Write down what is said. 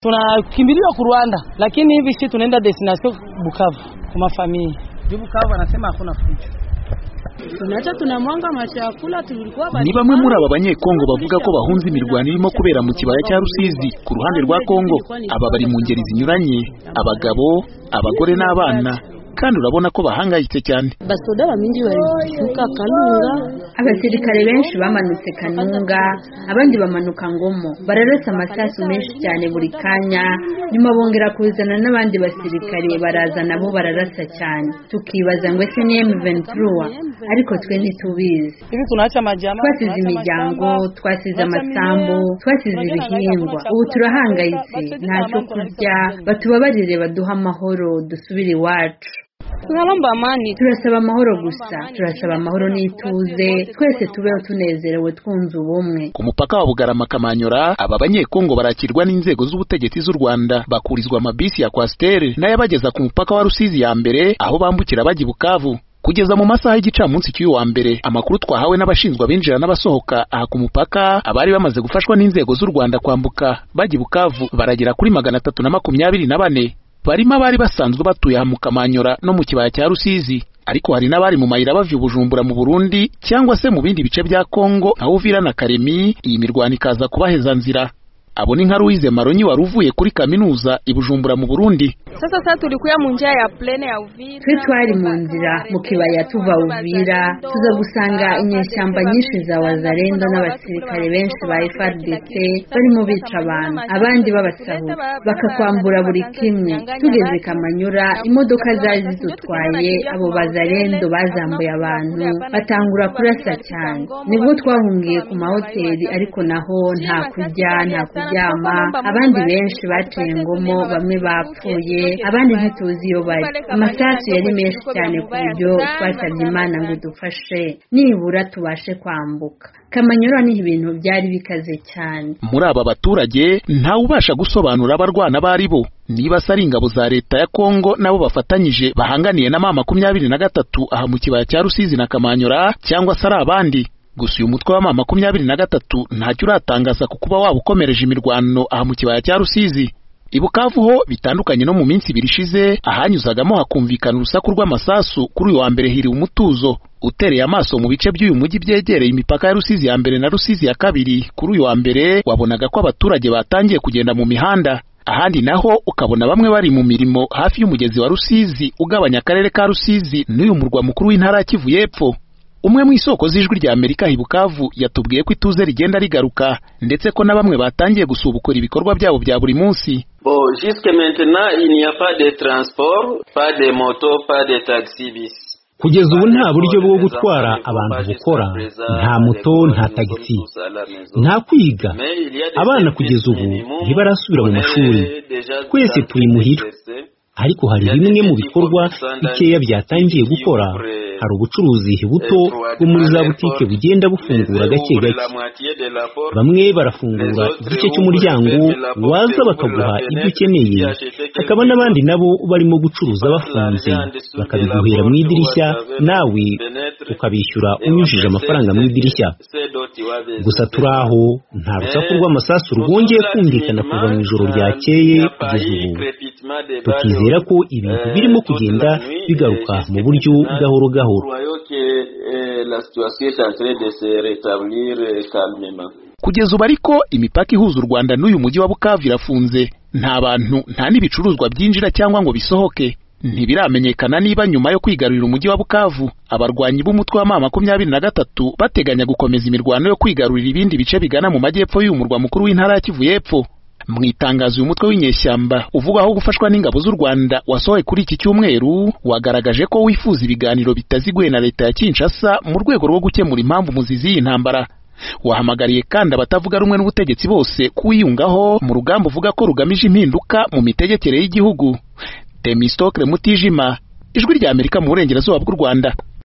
Tunakimbilia ku Rwanda, lakini hivi sisi tunaenda destination Bukavu kwa familia. Bukavu anasema hakuna fujo. Tunacha tunamwanga mashakula tulikuwa ni bamwe muri aba banyekongo bavuga ko bahunze imirwano irimo kubera mu kibaya cya Rusizi ku ruhande rwa Kongo. Aba bari mu ngeri zinyuranye, abagabo, abagore n'abana, kandi urabona ko bahangayitse cyane. Basoda baminji bari Kanunga, abasirikare benshi bamanutse Kanunga, abandi bamanuka Ngomo, bararasa amasasu menshi cyane buri kanya, nyuma bongera kuzana n'abandi basirikare baraza nabo bararasa cyane. Tukibaza ngo ese ni M23, ariko twe ntitubizi. Ibi tunaacha majama, twasize imiryango, twasize amasambu, twasize ibihingwa, ubu turahangayitse, ntacyo kurya, batubabarire baduha amahoro dusubire iwacu. Turasaba amahoro gusa, turasaba amahoro n'ituze, twese tubeho tunezerewe twunze ubumwe. Ku mupaka wa Bugarama Kamanyora, aba banyekongo barakirwa n'inzego z'ubutegetsi z'u Rwanda, bakurizwa amabisi ya Coaster n'ayabageza ku mupaka wa Rusizi ya mbere aho bambukira bajya Bukavu. Kugeza mu masaha y'igicamunsi cy'uyu wa mbere, amakuru twahawe n'abashinzwe abinjira n'abasohoka aha ku mupaka, abari bamaze gufashwa n'inzego z'u Rwanda kwambuka bajya Bukavu baragera kuri 324. Barimo abari basanzwe batuye aha mu Kamanyora no mu kibaya cya Rusizi, ariko hari n'abari mu mayira bava Bujumbura mu Burundi cyangwa se mu bindi bice bya Kongo nka Uvira na Karemi. Iyi mirwano ikaza kubaheza nzira. Abo ni nka Louise Maronyi wari uvuye kuri kaminuza i Bujumbura mu Burundi. Sasa tulikuya mu njia ya plane ya Uvira. Twe twari mu nzira mu kibaya tuva Uvira, tuza gusanga inyeshyamba nyinshi za Wazalendo n'abasirikare benshi ba FARDC barimo bica abantu, abandi babasahura, bakakwambura buri kimwe. Tugeze Kamanyura, imodoka zari zidutwaye, abo Wazalendo bazambuye abantu, batangura kurasa cyane. Nibwo twahungiye ku mahoteli, ariko naho nta kurya, nta kuryama, abandi benshi baciye Ngomo, bamwe bapfuye, abandi ntituzi iyo bari. Amasasu yari menshi cyane ku buryo twasabye Imana ngo dufashe nibura tubashe kwambuka. Kamanyora ni ibintu byari bikaze cyane. Muri aba baturage nta ubasha gusobanura abarwana bari bo, niba sari ingabo za leta ya Kongo nabo bafatanyije bahanganiye na M23 aha mu kibaya cya Rusizi na Kamanyora, cyangwa sari abandi. Gusa uyu mutwe wa M23 ntacyo uratangaza ku kuba waba ukomereje imirwano aha mu kibaya cya Rusizi. Ibukavu ho bitandukanye no mu minsi ibiri ishize, ahanyuzagamo hakumvikana urusaku rw'amasasu. Kuri uyu wa mbere hiriwe umutuzo. Utereye amaso mu bice by'uyu mujyi byegereye imipaka ya Rusizi ya mbere na Rusizi ya kabiri, kuri uyu wa mbere wabonaga ko abaturage batangiye kugenda mu mihanda. Ahandi naho ukabona bamwe bari mu mirimo hafi y'umugezi wa Rusizi ugabanya akarere ka Rusizi n'uyu murwa mukuru w'intara ya Kivu y'Epfo. Umwe mu isoko z'ijwi rya Amerika i Bukavu yatubwiye ko ituze rigenda rigaruka, ndetse ko na bamwe batangiye gusubukura ibikorwa byabo bya buri munsi. Jusque maintenant il n'y a pas de transport, pas de moto, pas de taxi bis. Kugeza ubu nta buryo bwo gutwara abantu bukora, nta moto, nta tagisi, nta kwiga. Abana kugeza ubu ntibarasubira mu mashuri, twese turi muhira. Ariko hari bimwe mu bikorwa bikeya byatangiye gukora. Hari ubucuruzi buto bwo muri za butike bugenda bufungura gake gake. Bamwe barafungura igice cy'umuryango, waza bakaguha ibyo ukeneye. Hakaba n'abandi nabo barimo gucuruza bafunze, bakabiguhera mu idirishya, nawe ukabishyura unyujije amafaranga mu idirishya. Gusa turaho, nta rusaku rw'amasasu rwongeye kumvikana kuva mu ijoro ryakeye kugeza ubu. Tukizera ko ibintu birimo kugenda bigaruka mu buryo gahoro gahoro. Kugeza ubu ariko imipaka ihuza u Rwanda n'uyu mujyi wa Bukavu irafunze. Nta bantu, nta n'ibicuruzwa byinjira cyangwa ngo bisohoke. Ntibiramenyekana niba nyuma yo kwigarurira umujyi wa Bukavu abarwanyi b'umutwe wa M23 bateganya gukomeza imirwano yo kwigarurira ibindi bice bigana mu majyepfo y'uyu murwa mukuru w'intara ya Kivu y'Epfo. Mu itangazo uyu mutwe w'inyeshyamba uvugaho gufashwa n'ingabo z'u Rwanda wasohoye kuri iki cyumweru, wagaragaje ko wifuza ibiganiro bitaziguye na leta ya Kinshasa mu rwego rwo gukemura impamvu muzizi y'intambara. Wahamagariye kandi abatavuga rumwe n'ubutegetsi bose kuwiyungaho mu rugamba uvuga ko rugamije impinduka mu mitegekere y'igihugu. Temistokle Mutijima, Ijwi rya Amerika mu burengerazuba bw'u Rwanda.